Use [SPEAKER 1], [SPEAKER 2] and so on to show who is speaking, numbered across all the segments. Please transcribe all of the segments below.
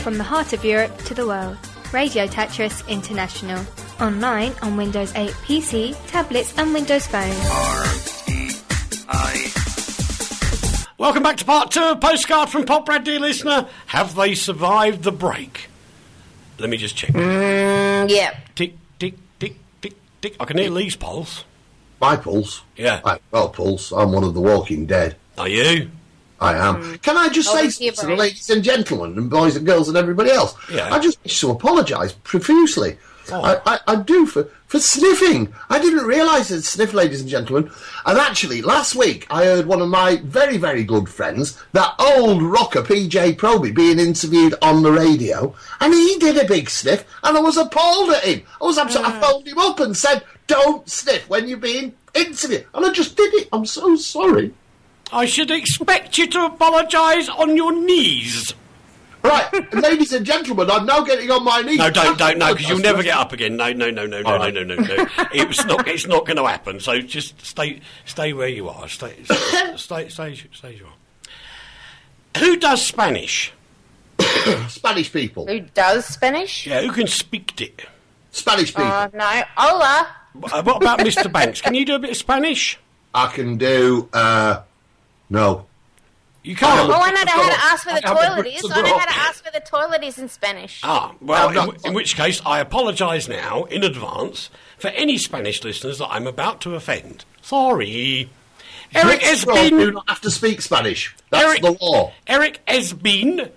[SPEAKER 1] From the heart of Europe to the world. Radio Tetris International. Online on Windows 8 PC, tablets and Windows Phone.
[SPEAKER 2] R-E-I.
[SPEAKER 3] Welcome back to part 2 of Postcard from Pop, dear listener. Have they survived the break? Let me just check.
[SPEAKER 4] Yeah.
[SPEAKER 3] Tick, tick, tick, tick, tick. I can hear Lee's pulse.
[SPEAKER 5] My pulse?
[SPEAKER 3] Yeah.
[SPEAKER 5] I've got a pulse. I'm one of the Walking Dead.
[SPEAKER 3] Are you?
[SPEAKER 5] I am. Can I just say to the ladies and gentlemen and boys and girls and everybody else,
[SPEAKER 3] Yeah.
[SPEAKER 5] I just wish to apologise profusely.
[SPEAKER 3] Oh.
[SPEAKER 5] I do for sniffing. I didn't realise I'd sniff, ladies and gentlemen. And actually, last week, I heard one of my very, very good friends, that old rocker PJ Proby, being interviewed on the radio, and he did a big sniff, and I was appalled at him. I phoned him up and said, don't sniff when you're being interviewed. And I just did it. I'm so sorry.
[SPEAKER 3] I should expect you to apologise on your knees.
[SPEAKER 5] Right, ladies and gentlemen, I'm now getting on my knees.
[SPEAKER 3] No, don't, because you'll never get up again. No. It's not going to happen. So just stay where you are. Stay as you are. Who does Spanish?
[SPEAKER 5] Spanish people.
[SPEAKER 4] Who does Spanish?
[SPEAKER 3] Yeah, who can speak it?
[SPEAKER 5] Spanish people.
[SPEAKER 4] No. Hola.
[SPEAKER 3] What about Mr. Banks? Can you do a bit of Spanish?
[SPEAKER 5] I can do, no.
[SPEAKER 3] You can't.
[SPEAKER 4] Oh, I know how to ask where the toilet is. I know how to ask where the toilet is in Spanish.
[SPEAKER 3] Ah, well, in which case, I apologise now, in advance, for any Spanish listeners that I'm about to offend. Sorry. Eric has been...
[SPEAKER 5] do not have to speak Spanish. That's the law.
[SPEAKER 3] Eric has been...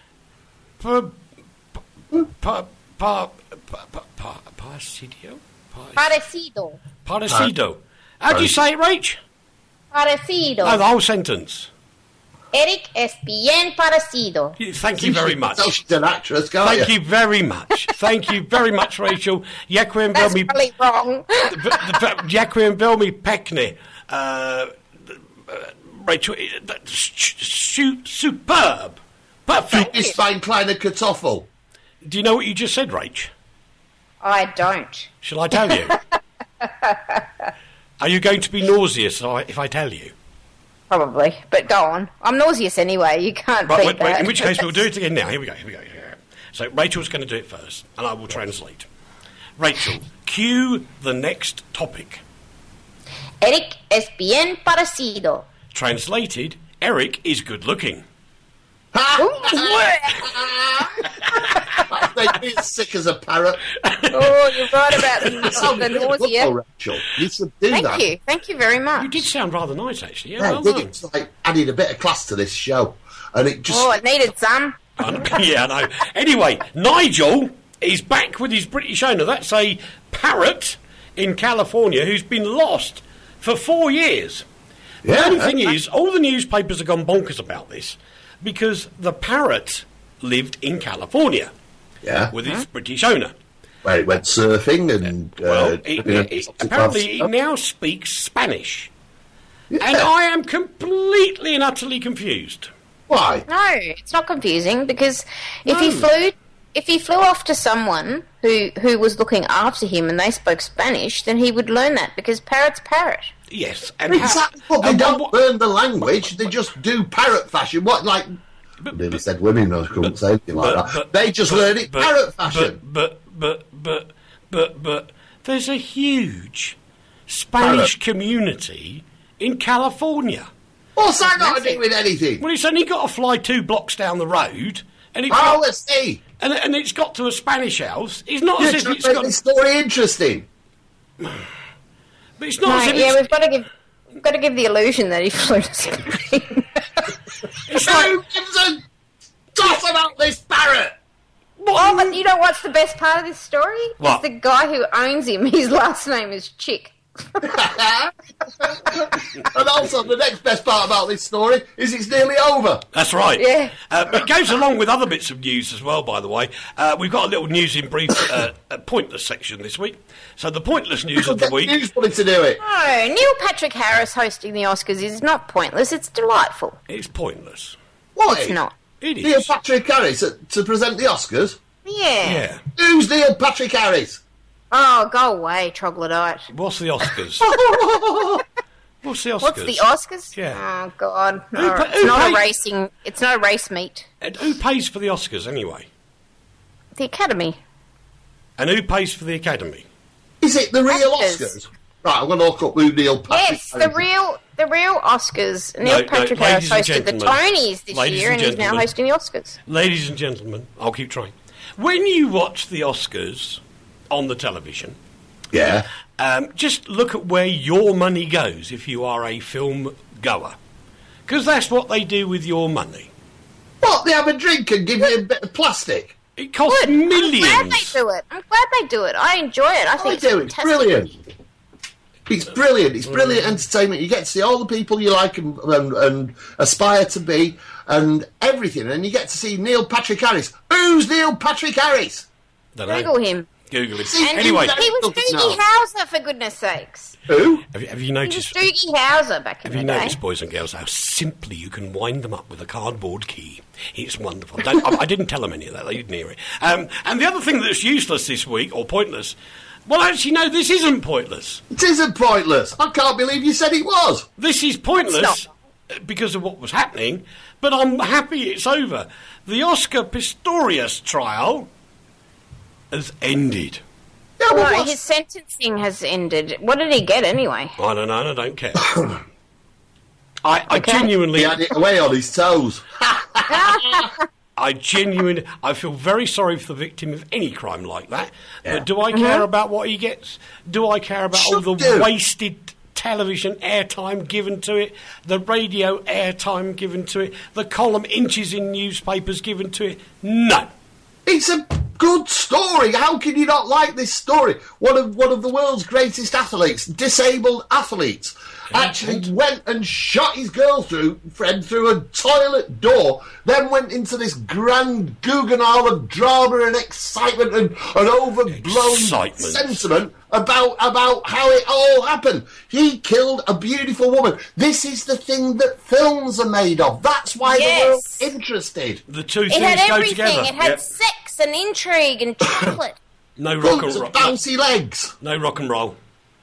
[SPEAKER 3] Parecido? Parecido. How do you say it, Rach?
[SPEAKER 4] Parecido.
[SPEAKER 3] No, the whole sentence.
[SPEAKER 4] Eric es bien parecido.
[SPEAKER 3] Thank you very much.
[SPEAKER 5] She's an actress, can't
[SPEAKER 3] Thank you very much. Thank you very much, Rachel. Ďakujem
[SPEAKER 4] That's
[SPEAKER 3] veľmi...
[SPEAKER 4] probably wrong.
[SPEAKER 3] Ďakujem veľmi pekne. Rachel, superb. Perfect.
[SPEAKER 5] It's fine, kleine Kartoffel.
[SPEAKER 3] Do you know what you just said, Rach?
[SPEAKER 4] I don't.
[SPEAKER 3] Shall I tell you? Are you going to be nauseous if I tell you?
[SPEAKER 4] Probably, but go on. I'm nauseous anyway. You can't beat that.
[SPEAKER 3] In which case, we'll do it again now. Here we go. So Rachel's going to do it first, and I will translate. Rachel, cue the next topic.
[SPEAKER 4] Eric es bien parecido.
[SPEAKER 3] Translated, Eric is good looking.
[SPEAKER 5] They be as sick as a parrot.
[SPEAKER 4] Oh, you're right about the nausea.
[SPEAKER 5] Rachel. You should do that.
[SPEAKER 4] Thank you very much.
[SPEAKER 3] You did sound rather nice, actually.
[SPEAKER 5] Yeah,
[SPEAKER 3] well
[SPEAKER 5] did
[SPEAKER 3] done.
[SPEAKER 5] it? It's like added a bit of class to this show. And it just...
[SPEAKER 4] Oh, it needed some.
[SPEAKER 3] Yeah, I know. Anyway, Nigel is back with his British owner. That's a parrot in California who's been lost for 4 years.
[SPEAKER 5] Yeah.
[SPEAKER 3] The only thing is, all the newspapers have gone bonkers about this because the parrot lived in California with its British owner.
[SPEAKER 5] Where it went surfing and...
[SPEAKER 3] apparently it now speaks Spanish. Yeah. And I am completely and utterly confused.
[SPEAKER 5] Why?
[SPEAKER 4] No, it's not confusing because if he flew off to someone who was looking after him and they spoke Spanish, then he would learn that because parrot's parrot.
[SPEAKER 3] Yes, and
[SPEAKER 5] exactly. But they don't learn the language; they just do parrot fashion. What, like? I nearly said women. I couldn't say anything like that. They just learn it parrot fashion.
[SPEAKER 3] But there's a huge Spanish community in California.
[SPEAKER 5] What's that got to do with anything?
[SPEAKER 3] Well, it's only got to fly 2 blocks down the road, and
[SPEAKER 5] let's see.
[SPEAKER 3] And it's got to a Spanish house. It's not as if it's got
[SPEAKER 5] the story interesting.
[SPEAKER 3] But it's not as if
[SPEAKER 4] we've got to give the illusion that he flew to Spain.
[SPEAKER 3] It's
[SPEAKER 5] Who gives a toss about this parrot?
[SPEAKER 4] Oh, but you know what's the best part of this story?
[SPEAKER 3] What?
[SPEAKER 4] It's the guy who owns him. His last name is Chick.
[SPEAKER 5] And also, the next best part about this story is it's nearly over.
[SPEAKER 3] That's right.
[SPEAKER 4] Yeah.
[SPEAKER 3] It goes along with other bits of news as well, by the way. We've got a little news in brief, pointless section this week. So the pointless news of the week.
[SPEAKER 5] Newsbody to do it.
[SPEAKER 4] No, Neil Patrick Harris hosting the Oscars is not pointless. It's delightful.
[SPEAKER 3] It's pointless.
[SPEAKER 5] What?
[SPEAKER 4] It's not.
[SPEAKER 3] It is.
[SPEAKER 5] Neil Patrick Harris to present the Oscars?
[SPEAKER 4] Yeah.
[SPEAKER 5] Who's Neil Patrick Harris?
[SPEAKER 4] Oh, go away, troglodyte.
[SPEAKER 3] What's the Oscars? What's the Oscars?
[SPEAKER 4] What's the Oscars?
[SPEAKER 3] Yeah.
[SPEAKER 4] Oh, God. No, it's not a race meet.
[SPEAKER 3] And who pays for the Oscars, anyway?
[SPEAKER 4] The Academy.
[SPEAKER 3] And who pays for the Academy?
[SPEAKER 5] Is it the real
[SPEAKER 4] Actors.
[SPEAKER 5] Oscars? Right, I'm going to look up who Neil Patrick
[SPEAKER 4] Yes,
[SPEAKER 5] Harris
[SPEAKER 4] the real Oscars. Neil Patrick Harris
[SPEAKER 3] ladies and
[SPEAKER 4] hosted the
[SPEAKER 3] gentlemen.
[SPEAKER 4] Tonys this
[SPEAKER 3] Ladies
[SPEAKER 4] year,
[SPEAKER 3] and
[SPEAKER 4] and he's now
[SPEAKER 3] gentlemen.
[SPEAKER 4] hosting the Oscars.
[SPEAKER 3] Ladies and gentlemen, I'll keep trying. When you watch the Oscars on the television,
[SPEAKER 5] Yeah.
[SPEAKER 3] just look at where your money goes if you are a film goer. Because that's what they do with your money.
[SPEAKER 5] What? They have a drink and give you a bit of plastic?
[SPEAKER 3] It costs millions.
[SPEAKER 4] I'm glad they do it. I enjoy it. I think
[SPEAKER 5] I do. It's
[SPEAKER 4] fantastic.
[SPEAKER 5] brilliant. It's brilliant. It's brilliant entertainment. You get to see all the people you like and aspire to be and everything. And you get to see Neil Patrick Harris. Who's Neil Patrick Harris?
[SPEAKER 3] Dunno.
[SPEAKER 4] Google him.
[SPEAKER 3] Google it.
[SPEAKER 5] See,
[SPEAKER 3] Anyway,
[SPEAKER 4] He was
[SPEAKER 5] Doesn't
[SPEAKER 4] Doogie
[SPEAKER 5] know.
[SPEAKER 4] Howser, for goodness sakes.
[SPEAKER 5] Who?
[SPEAKER 3] have you
[SPEAKER 4] He was
[SPEAKER 3] noticed?
[SPEAKER 4] Doogie Howser back in
[SPEAKER 3] Have you
[SPEAKER 4] the day.
[SPEAKER 3] noticed, boys and girls, how simply you can wind them up with a cardboard key? It's wonderful. I didn't tell them any of that. They didn't hear it. And the other thing that's useless this week, or pointless, well, actually, no, this isn't pointless.
[SPEAKER 5] It isn't pointless. I can't believe you said it was.
[SPEAKER 3] This is pointless
[SPEAKER 4] It's
[SPEAKER 3] because of what was happening, but I'm happy it's over. The Oscar Pistorius trial has ended.
[SPEAKER 5] Yeah, well,
[SPEAKER 4] Right,
[SPEAKER 5] what's-
[SPEAKER 4] his sentencing has ended. What did he get anyway?
[SPEAKER 3] I don't know, and I don't care. I
[SPEAKER 4] Okay.
[SPEAKER 3] genuinely...
[SPEAKER 5] he had it away on his toes.
[SPEAKER 3] I feel very sorry for the victim of any crime like that.
[SPEAKER 5] Yeah.
[SPEAKER 3] But do I care about what he gets? Do I care about all the
[SPEAKER 5] Should do.
[SPEAKER 3] wasted television airtime given to it, the radio airtime given to it, the column inches in newspapers given to it? No.
[SPEAKER 5] It's a good story. How can you not like this story? One of the world's greatest athletes, disabled athletes, actually went and shot his girlfriend through a toilet door, then went into this grand Guggenheim of drama and excitement and overblown
[SPEAKER 3] Excitement.
[SPEAKER 5] sentiment about how it all happened. He killed a beautiful woman. This is the thing that films are made of. That's why the
[SPEAKER 4] Yes.
[SPEAKER 5] world's interested.
[SPEAKER 3] The two
[SPEAKER 4] It
[SPEAKER 3] things
[SPEAKER 4] had
[SPEAKER 3] go
[SPEAKER 4] everything.
[SPEAKER 3] together.
[SPEAKER 4] It had
[SPEAKER 3] Yep.
[SPEAKER 4] sex and intrigue and chocolate.
[SPEAKER 3] No rock
[SPEAKER 5] Guns
[SPEAKER 3] and
[SPEAKER 5] and
[SPEAKER 3] roll.
[SPEAKER 5] bouncy legs.
[SPEAKER 3] No rock and roll.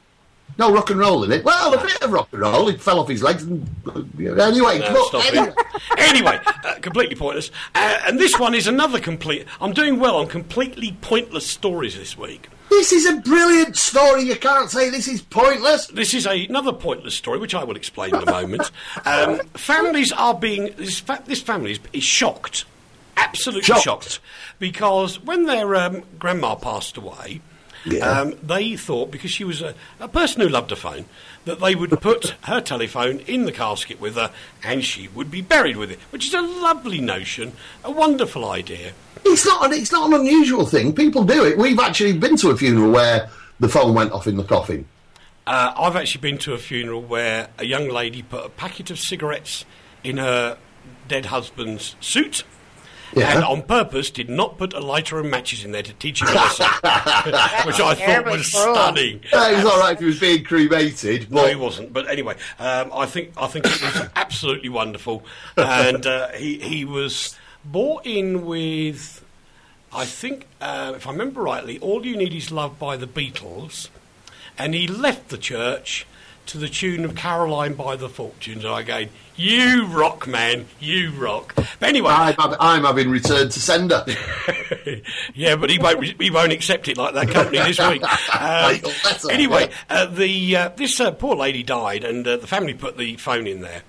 [SPEAKER 5] No rock and roll in it. Well, a bit of rock and roll. He fell off his legs. And, anyway,
[SPEAKER 3] No,
[SPEAKER 5] look,
[SPEAKER 3] stop
[SPEAKER 5] anyway.
[SPEAKER 3] it. Anyway, completely pointless. And this one is another complete... I'm doing well on completely pointless stories this week.
[SPEAKER 5] This is a brilliant story. You can't say this is pointless.
[SPEAKER 3] This is another pointless story, which I will explain in a moment. Families are being... This family is shocked. Absolutely
[SPEAKER 5] Shocked.
[SPEAKER 3] shocked. Because when their grandma passed away...
[SPEAKER 5] Yeah.
[SPEAKER 3] They thought, because she was a person who loved a phone, that they would put her telephone in the casket with her and she would be buried with it, which is a lovely notion, a wonderful idea.
[SPEAKER 5] It's not an unusual thing. People do it. We've actually been to a funeral where the phone went off in the coffin.
[SPEAKER 3] I've actually been to a funeral where a young lady put a packet of cigarettes in her dead husband's suit.
[SPEAKER 5] Yeah.
[SPEAKER 3] And on purpose did not put a lighter and matches in there to teach him a lesson, which I thought
[SPEAKER 4] terribly
[SPEAKER 3] was
[SPEAKER 4] cruel.
[SPEAKER 3] stunning.
[SPEAKER 5] It was all right if he was being cremated.
[SPEAKER 3] No,
[SPEAKER 5] But
[SPEAKER 3] he wasn't. But anyway, I think it was absolutely wonderful, and he was brought in with, I think, if I remember rightly, "All You Need Is Love" by the Beatles, and he left the church to the tune of "Caroline by the Fortunes." And I go, "You rock, man, you rock." But anyway,
[SPEAKER 5] I'm having returned to sender.
[SPEAKER 3] yeah, but he won't accept it like that company this week. Anyway, this poor lady died, and the family put the phone in there.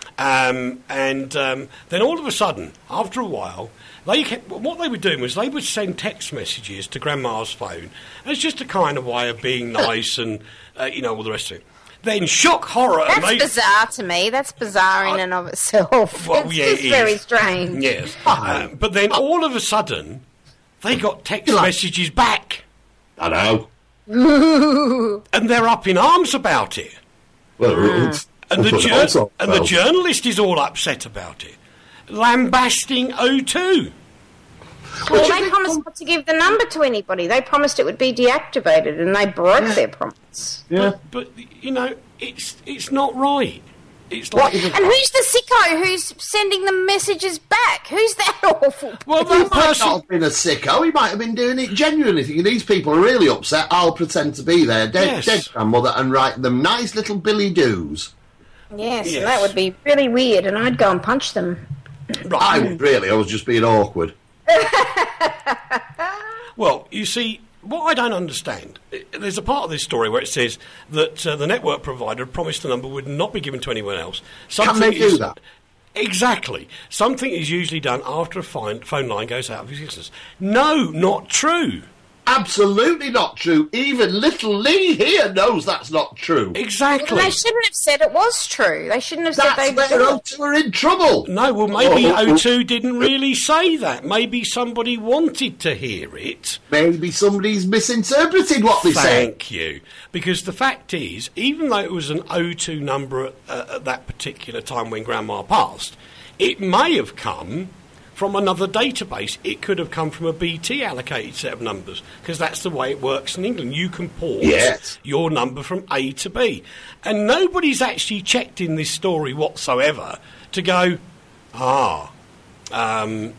[SPEAKER 3] And then all of a sudden, after a while, what they were doing was they would send text messages to Grandma's phone. It's just a kind of way of being nice and, all the rest of it. Then shock, horror,
[SPEAKER 4] That's
[SPEAKER 3] amazing.
[SPEAKER 4] bizarre to me. That's bizarre in and of itself.
[SPEAKER 3] Well,
[SPEAKER 4] It's
[SPEAKER 3] yeah,
[SPEAKER 4] just
[SPEAKER 3] it
[SPEAKER 4] very
[SPEAKER 3] is.
[SPEAKER 4] strange.
[SPEAKER 3] Yes. But then all of a sudden, they got text
[SPEAKER 5] Like-
[SPEAKER 3] messages back.
[SPEAKER 5] I know.
[SPEAKER 3] And they're up in arms about it.
[SPEAKER 5] Well, it's-
[SPEAKER 3] And
[SPEAKER 5] that's what also
[SPEAKER 3] the
[SPEAKER 5] felt.
[SPEAKER 3] journalist is all upset about it. Lambasting O2.
[SPEAKER 4] Well, they promised not to give the number to anybody. They promised it would be deactivated, and they broke their promise.
[SPEAKER 5] Yeah.
[SPEAKER 3] But it's not right. It's like...
[SPEAKER 4] And who's the sicko who's sending the messages back? Who's that awful?
[SPEAKER 3] Well,
[SPEAKER 5] He
[SPEAKER 3] that
[SPEAKER 5] might not
[SPEAKER 3] person...
[SPEAKER 5] have been a sicko. He might have been doing it genuinely. Thinking these people are really upset. I'll pretend to be their dead grandmother and write them nice little billy doos.
[SPEAKER 4] Yes,
[SPEAKER 3] Yes.
[SPEAKER 4] that would be really weird, and I'd go and punch them.
[SPEAKER 5] I would really. I was just being awkward.
[SPEAKER 3] Well, you see, what I don't understand, there's a part of this story where it says that the network provider promised the number would not be given to anyone else.
[SPEAKER 5] Can they do that?
[SPEAKER 3] Exactly. Something is usually done after a phone line goes out of existence. No, not true.
[SPEAKER 5] Absolutely not true. Even little Lee here knows that's not true.
[SPEAKER 3] Exactly.
[SPEAKER 4] Well, they shouldn't have said it was true. They shouldn't have said they
[SPEAKER 5] That's where O2 are in trouble.
[SPEAKER 3] No, well, maybe O2 didn't really say that. Maybe somebody wanted to hear it.
[SPEAKER 5] Maybe somebody's misinterpreted what they said.
[SPEAKER 3] Thank you. Because the fact is, even though it was an O2 number at that particular time when Grandma passed, it may have come from another database. It could have come from a BT allocated set of numbers, because that's the way it works in England. You can port your number from A to B. And nobody's actually checked in this story whatsoever to go, and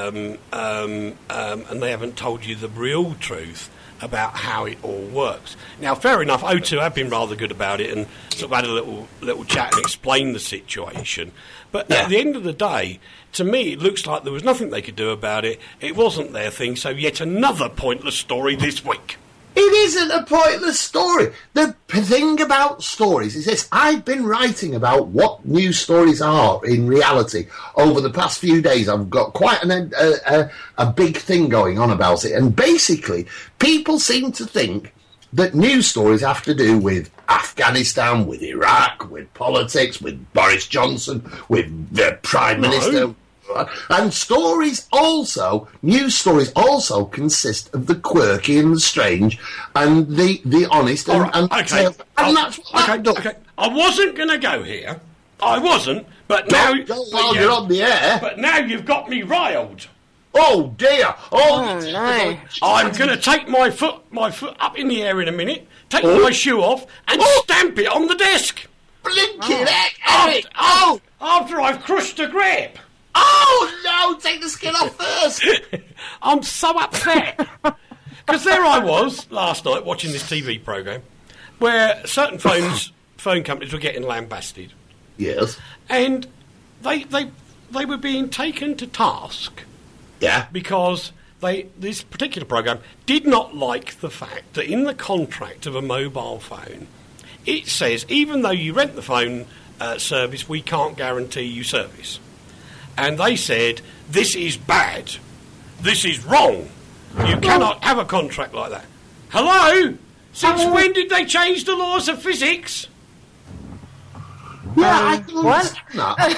[SPEAKER 3] they haven't told you the real truth about how it all works. Now, fair enough, O2 have been rather good about it and sort of had a little chat and explained the situation. But at the end of the day, to me, it looks like there was nothing they could do about it. It wasn't their thing, so yet another pointless story this week.
[SPEAKER 5] It isn't a pointless story. The thing about stories is this. I've been writing about what news stories are in reality over the past few days. I've got quite a big thing going on about it. And basically, people seem to think that news stories have to do with Afghanistan, with Iraq, with politics, with Boris Johnson, with the Prime Minister. And news stories also consist of the quirky and the strange and the honest and
[SPEAKER 3] okay.
[SPEAKER 5] That's what that does.
[SPEAKER 3] Okay. I wasn't going to go here. I wasn't, but now...
[SPEAKER 5] you're on the air.
[SPEAKER 3] But now you've got me riled.
[SPEAKER 5] Oh, dear.
[SPEAKER 4] Oh, no.
[SPEAKER 3] I'm going to take my foot up in the air in a minute, take my shoe off, and stamp it on the desk.
[SPEAKER 5] Blinking heck, Eric.
[SPEAKER 3] After I've crushed a grape.
[SPEAKER 5] Oh, no, take the skin off first.
[SPEAKER 3] I'm so upset. Because there I was last night watching this TV programme where certain phone companies were getting lambasted.
[SPEAKER 5] Yes.
[SPEAKER 3] And they were being taken to task.
[SPEAKER 5] Yeah.
[SPEAKER 3] Because this particular programme did not like the fact that in the contract of a mobile phone, it says, even though you rent the phone service, we can't guarantee you service. And they said, this is bad. This is wrong. You cannot have a contract like that. Hello? Since when did they change the laws of physics?
[SPEAKER 5] Yeah, I can understand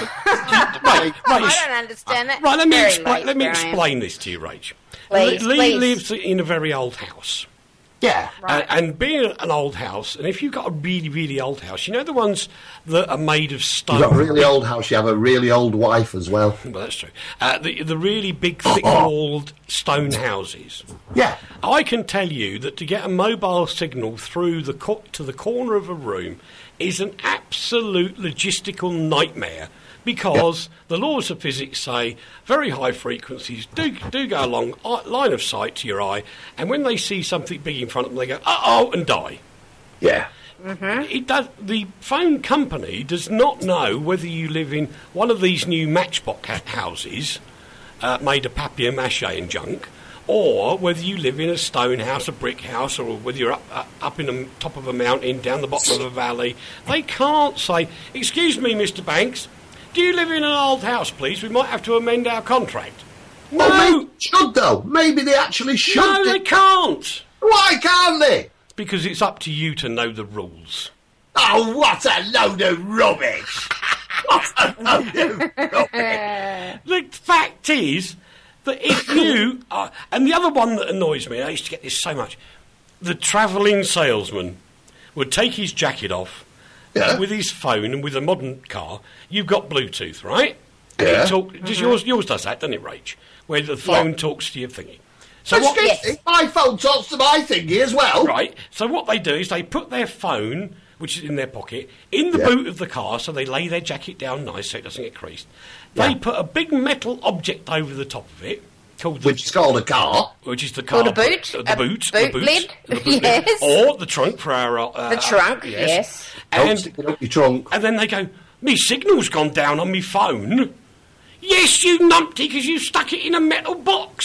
[SPEAKER 5] that.
[SPEAKER 4] I don't understand that.
[SPEAKER 3] Right, let me explain this to you, Rach. Lee lives in a very old house.
[SPEAKER 5] Yeah.
[SPEAKER 3] Right. And being an old house, and if you've got a really, really old house, you know the ones that are made of stone?
[SPEAKER 5] You've got a really old house, you have a really old wife as well.
[SPEAKER 3] Well, that's true. The really big, thick-walled stone houses.
[SPEAKER 5] Yeah.
[SPEAKER 3] I can tell you that to get a mobile signal through to the corner of a room is an absolute logistical nightmare, because the laws of physics say very high frequencies do go along line of sight to your eye, and when they see something big in front of them, they go, uh-oh, and die.
[SPEAKER 5] Yeah.
[SPEAKER 3] Mm-hmm. The phone company does not know whether you live in one of these new matchbox houses made of papier-mâché and junk, or whether you live in a stone house, a brick house, or whether you're up in the top of a mountain, down the bottom of a valley. They can't say, excuse me, Mr. Banks, do you live in an old house, please? We might have to amend our contract. No!
[SPEAKER 5] Well, maybe they should, though. Maybe they actually should.
[SPEAKER 3] No, they can't.
[SPEAKER 5] Why can't they?
[SPEAKER 3] Because it's up to you to know the rules.
[SPEAKER 5] Oh, what a load of rubbish! What a load of rubbish!
[SPEAKER 3] The fact is that if you... and the other one that annoys me, I used to get this so much, the travelling salesman would take his jacket off, with his phone, and with a modern car, you've got Bluetooth, right?
[SPEAKER 5] Yeah.
[SPEAKER 3] Yours does that, doesn't it, Rach? Where the phone talks to your thingy.
[SPEAKER 5] So my phone talks to my thingy as well.
[SPEAKER 3] Right. So what they do is they put their phone, which is in their pocket, in the boot of the car, so they lay their jacket down nice so it doesn't get creased. They put a big metal object over the top of it,
[SPEAKER 5] which is called a car.
[SPEAKER 3] Which is the car.
[SPEAKER 4] Or the boot.
[SPEAKER 3] The boot
[SPEAKER 4] lid.
[SPEAKER 3] Yes. Or the trunk for our...
[SPEAKER 4] the trunk, yes.
[SPEAKER 5] Don't stick it up your trunk.
[SPEAKER 3] And then they go, me signal's gone down on me phone. Yes, you numpty, because you stuck it in a metal box.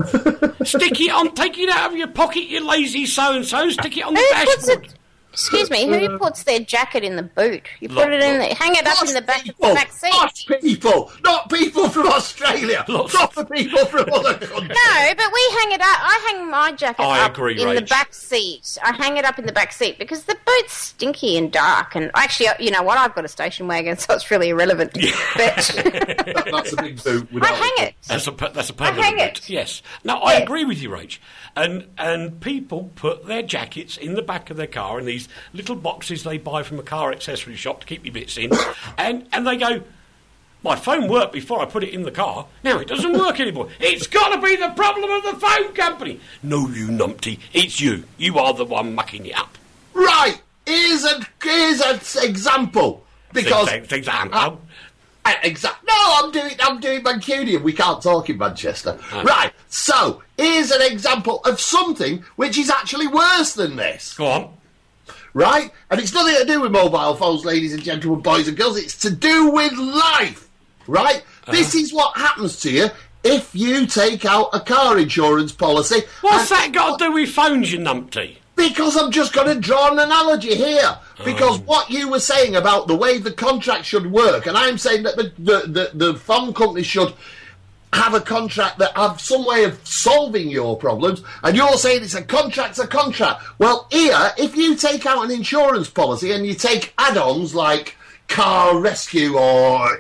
[SPEAKER 3] Stick it on, take it out of your pocket, you lazy so-and-so, stick it on the dashboard.
[SPEAKER 4] Excuse me, who puts their jacket in the boot? You put it in the, hang it up in the back seat.
[SPEAKER 5] Lots people, not people from Australia. Proper people from other countries.
[SPEAKER 4] No, but we hang it up. I hang my jacket up in the back seat. I hang it up in the back seat because the boot's stinky and dark. And actually, you know what? I've got a station wagon, so it's really irrelevant.
[SPEAKER 3] Yeah.
[SPEAKER 4] But
[SPEAKER 5] that's a big boot.
[SPEAKER 4] I hang it.
[SPEAKER 3] That's a permanent boot. Yes. No, I agree with you, Rach. And people put their jackets in the back of their car in these little boxes they buy from a car accessory shop to keep your bits in, and they go, my phone worked before I put it in the car, now it doesn't work anymore. It's got to be the problem of the phone company. No, you numpty, it's you. You are the one mucking it up.
[SPEAKER 5] Right, here's an example. Because...
[SPEAKER 3] Example?
[SPEAKER 5] No, I'm doing Mancunian. We can't talk in Manchester. Okay. Right, so here's an example of something which is actually worse than this.
[SPEAKER 3] Go on.
[SPEAKER 5] Right? And it's nothing to do with mobile phones, ladies and gentlemen, boys and girls. It's to do with life. Right? This is what happens to you if you take out a car insurance policy.
[SPEAKER 3] What's that got to do with phones, you numpty?
[SPEAKER 5] Because I'm just going to draw an analogy here. Because what you were saying about the way the contract should work, and I'm saying that the phone company should have a contract that have some way of solving your problems, and you're saying it's a contract's a contract. Well, here, if you take out an insurance policy and you take add-ons like car rescue or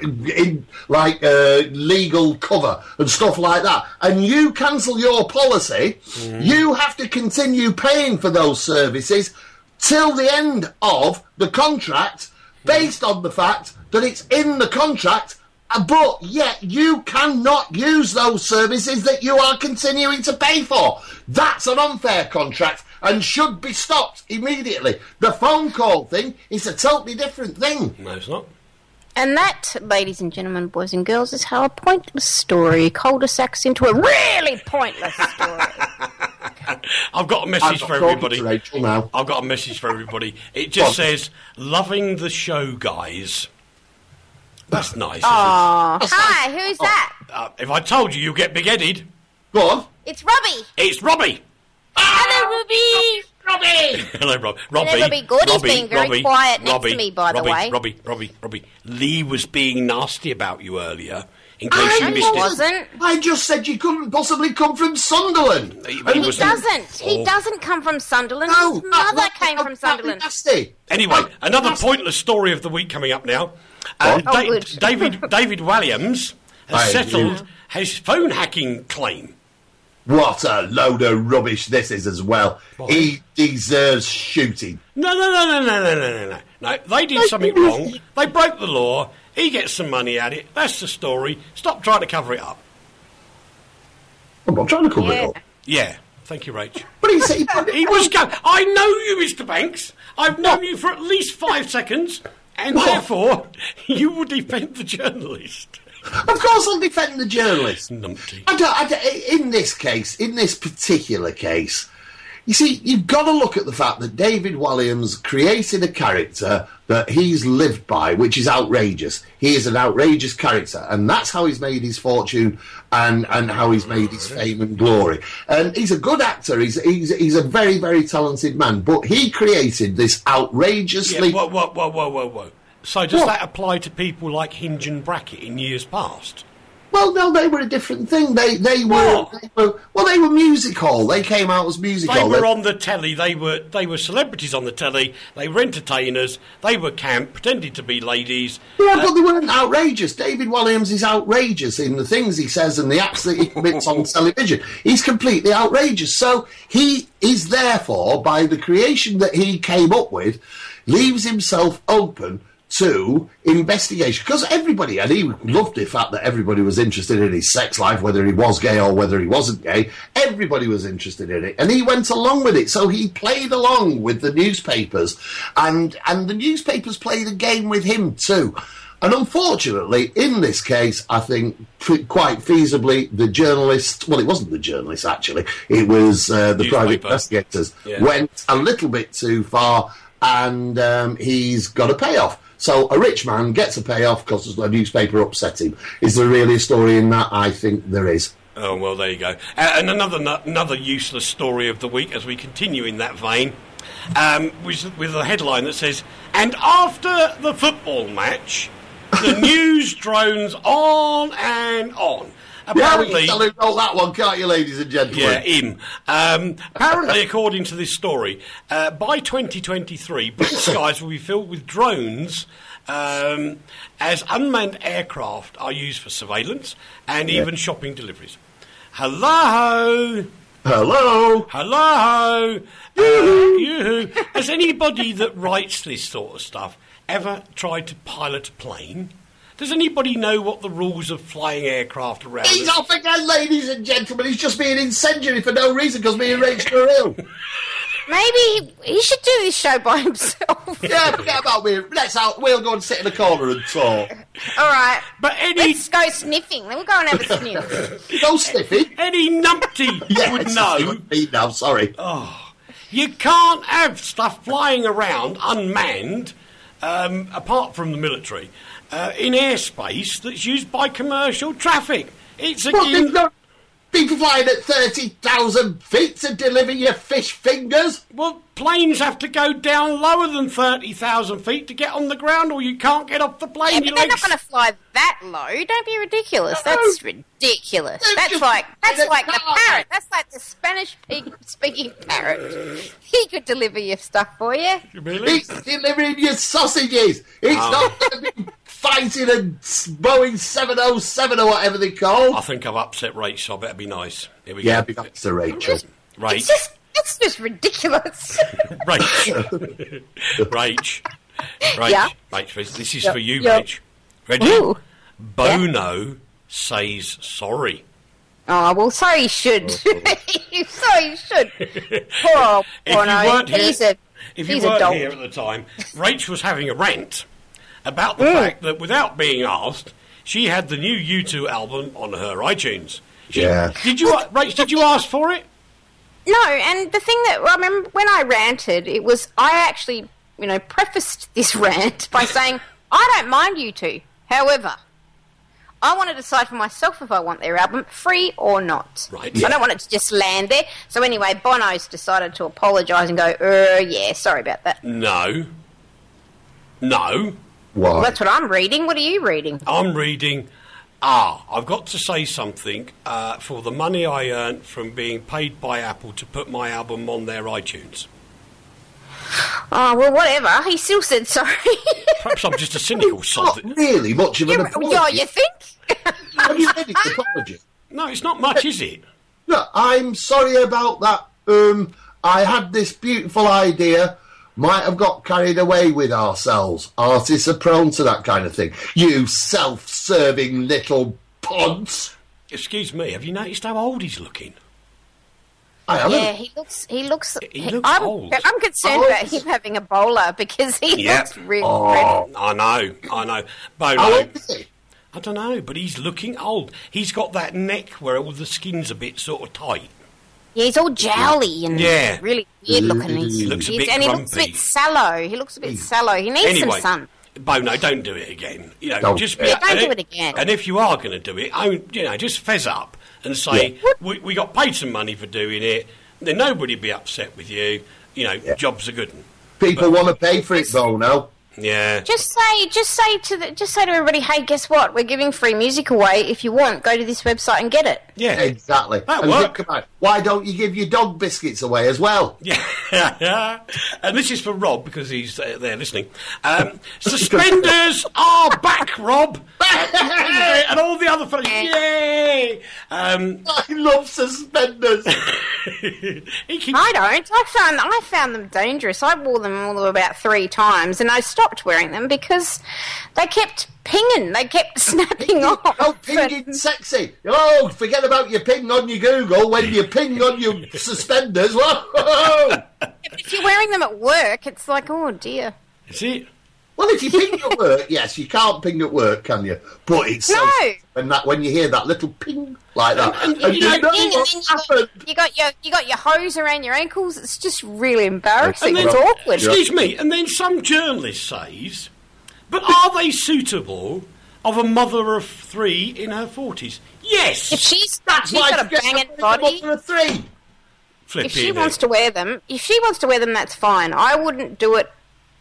[SPEAKER 5] legal cover and stuff like that, and you cancel your policy, you have to continue paying for those services till the end of the contract, based on the fact that it's in the contract, but yet you cannot use those services that you are continuing to pay for. That's an unfair contract and should be stopped immediately. The phone call thing is a totally different thing.
[SPEAKER 3] No, it's not.
[SPEAKER 4] And that, ladies and gentlemen, boys and girls, is how a pointless story cul-de-sacs into a really pointless story.
[SPEAKER 3] I've got a message for everybody.
[SPEAKER 5] Rachel now.
[SPEAKER 3] I've got a message for everybody. It just says, loving the show, guys. That's nice,
[SPEAKER 4] Aww. Hi, who's that?
[SPEAKER 3] If I told you, you'll get big-headed.
[SPEAKER 5] Go on.
[SPEAKER 4] It's Robbie.
[SPEAKER 3] It's Robbie.
[SPEAKER 4] Hello, Robbie.
[SPEAKER 3] Robbie. Hello, Rob. Robbie.
[SPEAKER 4] Hello, Robbie. Gordy's being very quiet next to me, by the way.
[SPEAKER 3] Robbie. Lee was being nasty about you earlier. In case you missed it.
[SPEAKER 4] Wasn't.
[SPEAKER 5] I just said you couldn't possibly come from Sunderland.
[SPEAKER 3] He
[SPEAKER 4] doesn't. He doesn't come from Sunderland.
[SPEAKER 5] No,
[SPEAKER 4] his mother came from Sunderland.
[SPEAKER 3] Anyway, another pointless story of the week coming up now. David Williams has settled his phone hacking claim.
[SPEAKER 5] What a load of rubbish this is as well. What? He deserves shooting.
[SPEAKER 3] No. They did something wrong. They broke the law. He gets some money at it. That's the story. Stop trying to cover it up.
[SPEAKER 5] I'm not trying to cover it up.
[SPEAKER 3] Yeah. Thank you, Rach.
[SPEAKER 5] But he
[SPEAKER 3] was going. I know you, Mr. Banks. I've known you for at least 5 seconds, and therefore you will defend the journalist.
[SPEAKER 5] Of course I'll defend the journalist.
[SPEAKER 3] Numpty.
[SPEAKER 5] In this particular case, you see, you've got to look at the fact that David Williams created a character that he's lived by, which is outrageous. He is an outrageous character, and that's how he's made his fortune and how he's made his fame and glory. And he's a good actor. He's a very, very talented man, but he created this outrageously...
[SPEAKER 3] Yeah, whoa. So does that apply to people like Hinge and Brackett in years past?
[SPEAKER 5] Well, no, they were a different thing. They were music hall. They came out as music hall.
[SPEAKER 3] They were on the telly. They were celebrities on the telly. They were entertainers. They were camp, pretended to be ladies.
[SPEAKER 5] Yeah, but they weren't outrageous. David Williams is outrageous in the things he says and the acts that he commits on television. He's completely outrageous. So he is therefore, by the creation that he came up with, leaves himself open to investigation, because everybody, and he loved the fact that everybody was interested in his sex life, whether he was gay or whether he wasn't gay. Everybody was interested in it, and he went along with it. So he played along with the newspapers, and the newspapers played a game with him too. And unfortunately, in this case, I think quite feasibly, the journalist, well, it wasn't the journalist actually, it was the private investigators, went a little bit too far, and he's got a payoff. So a rich man gets a payoff because a newspaper upset him. Is there really a story in that? I think there is.
[SPEAKER 3] Oh, well, there you go. And another useless story of the week, as we continue in that vein, with a headline that says, "And after the football match, the news drones on and on."
[SPEAKER 5] Apparently, yeah, you know that one, can't you, ladies and gentlemen?
[SPEAKER 3] Yeah, him. Apparently, according to this story, by 2023, British skies will be filled with drones as unmanned aircraft are used for surveillance and even shopping deliveries. Hello?
[SPEAKER 5] Hello?
[SPEAKER 3] Hello? Yoo-hoo. Has anybody that writes this sort of stuff ever tried to pilot a plane? Does anybody know what the rules of flying aircraft around?
[SPEAKER 5] He's off again, ladies and gentlemen. He's just being incendiary for no reason because me and Rachel are ill.
[SPEAKER 4] Maybe he should do this show by himself.
[SPEAKER 5] Yeah, forget about me. We'll go and sit in the corner and talk.
[SPEAKER 4] All right.
[SPEAKER 3] But
[SPEAKER 4] let's go sniffing. Then we'll go and have a sniff.
[SPEAKER 5] Go sniffing?
[SPEAKER 3] Any numpty would know.
[SPEAKER 5] Now, sorry.
[SPEAKER 3] Oh, you can't have stuff flying around unmanned, apart from the military, in airspace that's used by commercial traffic. It's
[SPEAKER 5] people flying at 30,000 feet to deliver your fish fingers.
[SPEAKER 3] Well, planes have to go down lower than 30,000 feet to get on the ground, or you can't get off the plane.
[SPEAKER 4] Yeah, but they're not going to fly that low. Don't be ridiculous. No. That's ridiculous. That's like the parrot. That's like the Spanish-speaking parrot. He could deliver your stuff for you.
[SPEAKER 3] Really?
[SPEAKER 5] He's delivering your sausages. It's not going to be fighting a Boeing 707 or whatever they call.
[SPEAKER 3] I think I've upset Rach, so I better be nice. Here we
[SPEAKER 5] go.
[SPEAKER 3] Yeah,
[SPEAKER 5] be nice to Rachel.
[SPEAKER 3] Rach.
[SPEAKER 4] It's just ridiculous.
[SPEAKER 3] Rach.
[SPEAKER 4] Yeah.
[SPEAKER 3] Rach, this is for you, Rach. Ready?
[SPEAKER 4] Ooh.
[SPEAKER 3] Bono says sorry.
[SPEAKER 4] Oh, well, so he should. So he should. Poor Bono.
[SPEAKER 3] If you weren't here at the time, Rach was having a rant about the fact that without being asked, she had the new U2 album on her iTunes. Rach, did you ask for it?
[SPEAKER 4] No, and the thing that I remember when I ranted, I actually, prefaced this rant by saying, I don't mind U2. However, I want to decide for myself if I want their album free or not.
[SPEAKER 3] Right.
[SPEAKER 4] I don't want it to just land there. So anyway, Bono's decided to apologise and go, yeah, sorry about that.
[SPEAKER 3] No.
[SPEAKER 5] What?
[SPEAKER 4] Well, that's what I'm reading. What are you reading?
[SPEAKER 3] I'm reading, I've got to say something for the money I earned from being paid by Apple to put my album on their iTunes.
[SPEAKER 4] Oh, well, whatever. He still said sorry.
[SPEAKER 3] Perhaps I'm just a cynical sod.
[SPEAKER 5] Not really much of an apology.
[SPEAKER 4] Oh, you think?
[SPEAKER 5] Have you read his apology?
[SPEAKER 3] No, it's not much, is it?
[SPEAKER 5] No, I'm sorry about that. I had this beautiful idea. Might have got carried away with ourselves. Artists are prone to that kind of thing. You self-serving little pods.
[SPEAKER 3] Excuse me, have you noticed how old he's looking?
[SPEAKER 4] Yeah, he looks old. I'm concerned about him having Ebola because he looks really red.
[SPEAKER 3] I know. Bono,
[SPEAKER 5] how old is he?
[SPEAKER 3] I don't know, but he's looking old. He's got that neck where all the skin's a bit sort of tight.
[SPEAKER 4] Yeah, he's all jowly and really weird looking.
[SPEAKER 3] He looks a bit grumpy.
[SPEAKER 4] And he looks a bit sallow. He needs some sun.
[SPEAKER 3] Bono, don't do it again.
[SPEAKER 4] Don't do it again.
[SPEAKER 3] And if you are going to do it, just fess up and say, we got paid some money for doing it. Then nobody will be upset with you. Jobs are good.
[SPEAKER 5] People want to pay for it, Bono.
[SPEAKER 3] Yeah.
[SPEAKER 4] Just say to everybody, hey, guess what? We're giving free music away. If you want, go to this website and get it.
[SPEAKER 5] Yeah, exactly.
[SPEAKER 3] That works.
[SPEAKER 5] Why don't you give your dog biscuits away as well?
[SPEAKER 3] Yeah. And this is for Rob because he's there listening. Suspenders are back, Rob. And all the other fellas, yay!
[SPEAKER 5] I love suspenders.
[SPEAKER 4] I don't. I found them dangerous. I wore them all about 3 times, and I stopped wearing them because they kept pinging. They kept snapping off.
[SPEAKER 5] Oh, pinging's sexy. Oh, forget about your ping on your Google when you ping on your suspenders. Whoa!
[SPEAKER 4] If you're wearing them at work, it's like, oh dear.
[SPEAKER 3] Is it?
[SPEAKER 5] Well, if you ping at work, yes, you can't ping at work, can you? But it's when you hear that little ping like that, and you know what happened.
[SPEAKER 4] You got your hose around your ankles. It's just really embarrassing. It's awkward.
[SPEAKER 3] Excuse me. And then some journalist says, "But are they suitable of a mother of 3 in her 40s? Yes.
[SPEAKER 4] If she's got a banging body,
[SPEAKER 5] Of 3.
[SPEAKER 4] if she wants to wear them, that's fine. I wouldn't do it.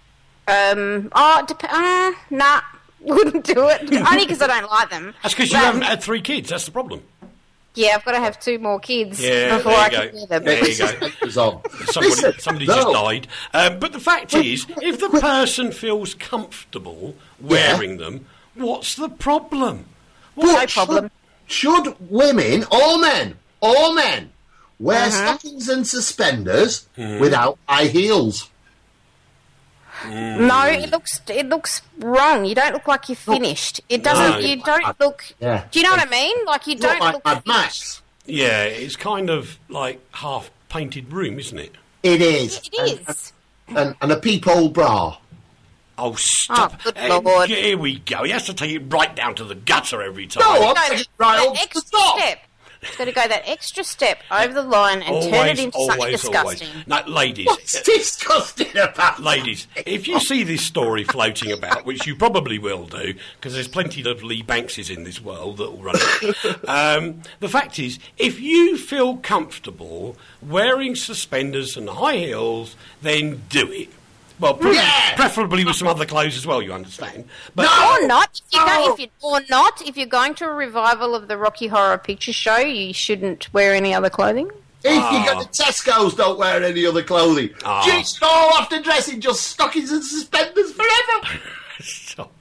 [SPEAKER 4] Nah, wouldn't do it. Only because I don't like them.
[SPEAKER 3] That's because you haven't had 3 kids. That's the problem.
[SPEAKER 4] Yeah, I've got to have 2 more kids
[SPEAKER 3] there
[SPEAKER 4] before I
[SPEAKER 3] you
[SPEAKER 4] can
[SPEAKER 3] go.
[SPEAKER 4] wear them.
[SPEAKER 3] There you go. Somebody just died. But the fact is, if the person feels comfortable wearing them, what's the problem?
[SPEAKER 4] No problem.
[SPEAKER 5] Should women or men wear stockings and suspenders without high heels?
[SPEAKER 4] No, it looks wrong. You don't look like you're finished. It doesn't. You don't look.
[SPEAKER 5] Yeah.
[SPEAKER 4] Do you know what I mean? Like you don't
[SPEAKER 5] like
[SPEAKER 4] look
[SPEAKER 5] Mad
[SPEAKER 4] finished.
[SPEAKER 5] Max.
[SPEAKER 3] Yeah, it's kind of like half painted room, isn't it?
[SPEAKER 5] It is.
[SPEAKER 4] It is.
[SPEAKER 5] And a peephole bra.
[SPEAKER 3] Oh, stop.
[SPEAKER 4] Oh, good Lord.
[SPEAKER 3] Here we go. He has to take it right down to the gutter every time.
[SPEAKER 5] No, I'm
[SPEAKER 4] Go
[SPEAKER 5] taking it right
[SPEAKER 4] that
[SPEAKER 5] up to the
[SPEAKER 4] extra
[SPEAKER 5] top.
[SPEAKER 4] step. Got to go that extra step over the line and turn it into something disgusting.
[SPEAKER 3] Now, ladies,
[SPEAKER 5] What's disgusting about
[SPEAKER 3] ladies, if you see this story floating about, which you probably will do, because there's plenty of Lee Bankses in this world that will run it. The fact is, if you feel comfortable wearing suspenders and high heels, then do it. Well, preferably with some other clothes as well, you understand. But
[SPEAKER 4] Or not. If you're going to a revival of the Rocky Horror Picture Show, you shouldn't wear any other clothing.
[SPEAKER 5] If you go to Tesco's, don't wear any other clothing. You should all have to dress in just stockings and suspenders forever.
[SPEAKER 3] Stop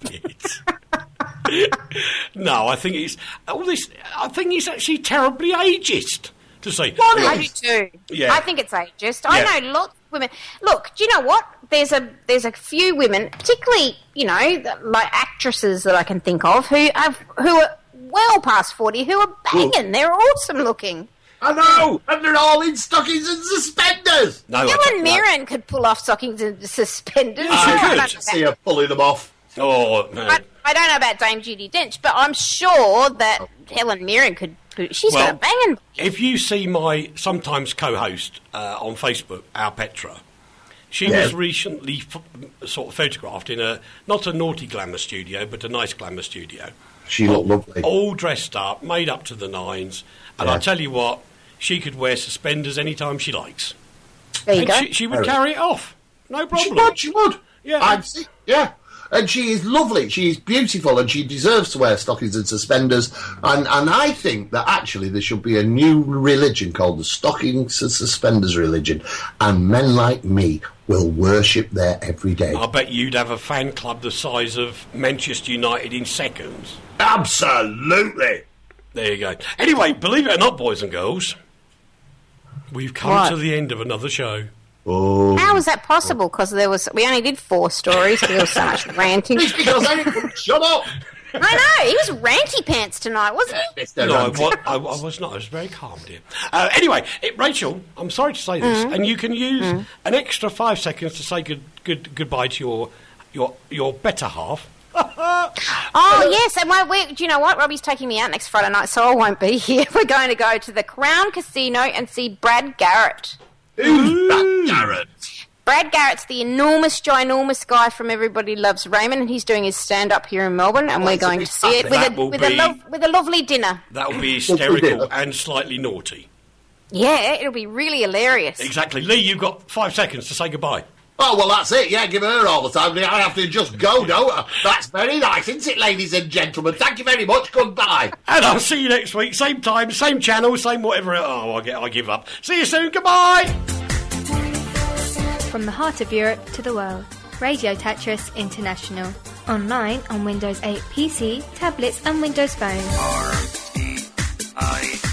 [SPEAKER 3] it. No, I think it's all this. I think it's actually terribly ageist to say.
[SPEAKER 4] I do too.
[SPEAKER 3] Yeah.
[SPEAKER 4] I think it's ageist. I know lots of women. Look, do you know what? There's a few women, particularly like actresses that I can think of who are well past 40 who are banging. They're awesome looking.
[SPEAKER 5] I know, and they're all in stockings and suspenders.
[SPEAKER 3] No,
[SPEAKER 4] Helen Mirren could pull off stockings and suspenders.
[SPEAKER 3] Yeah, she
[SPEAKER 5] I see her pulling them off.
[SPEAKER 3] Oh, man.
[SPEAKER 4] I don't know about Dame Judi Dench, but I'm sure that Helen Mirren could. She's got a banging.
[SPEAKER 3] If you see my sometimes co-host on Facebook, Al Petra, she was recently sort of photographed in not a naughty glamour studio, but a nice glamour studio.
[SPEAKER 5] She looked lovely.
[SPEAKER 3] All dressed up, made up to the nines, and I tell you what, she could wear suspenders anytime she likes.
[SPEAKER 4] There you
[SPEAKER 3] And
[SPEAKER 4] go.
[SPEAKER 3] she would carry it off, no problem.
[SPEAKER 5] She would.
[SPEAKER 3] Yeah.
[SPEAKER 5] And she is lovely. She is beautiful, and she deserves to wear stockings and suspenders. And I think that actually there should be a new religion called the stockings and suspenders religion, and men like me will worship there every day.
[SPEAKER 3] I bet you'd have a fan club the size of Manchester United in seconds.
[SPEAKER 5] Absolutely.
[SPEAKER 3] There you go. Anyway, believe it or not, boys and girls, we've come to the end of another show.
[SPEAKER 5] Oh.
[SPEAKER 4] How was that possible? Because we only did 4 stories. There was so much ranting.
[SPEAKER 5] It's because I didn't shut up.
[SPEAKER 4] I know, he was ranty pants tonight, wasn't he?
[SPEAKER 3] No, I was not. I was very calm, dear. Anyway, Rachel, I'm sorry to say this, and you can use an extra 5 seconds to say goodbye to your better half.
[SPEAKER 4] Oh, yes, and do you know what? Robbie's taking me out next Friday night, so I won't be here. We're going to go to the Crown Casino and see Brad Garrett.
[SPEAKER 5] Who's Brad Garrett?
[SPEAKER 4] Brad Garrett's the enormous, ginormous guy from Everybody Loves Raymond, and he's doing his stand-up here in Melbourne, and we're going to see it with a lovely dinner.
[SPEAKER 3] That will be hysterical and slightly naughty.
[SPEAKER 4] Yeah, it'll be really hilarious.
[SPEAKER 3] Exactly. Lee, you've got 5 seconds to say goodbye.
[SPEAKER 5] Oh, well, that's it. Yeah, give her all the time. I have to just go, don't I? That's very nice, isn't it, ladies and gentlemen? Thank you very much. Goodbye.
[SPEAKER 3] And I'll see you next week. Same time, same channel, same whatever. Oh, I give up. See you soon. Goodbye.
[SPEAKER 1] From the heart of Europe to the world, Radio Tetris International. Online on Windows 8 PC, tablets and Windows Phone.
[SPEAKER 2] RTI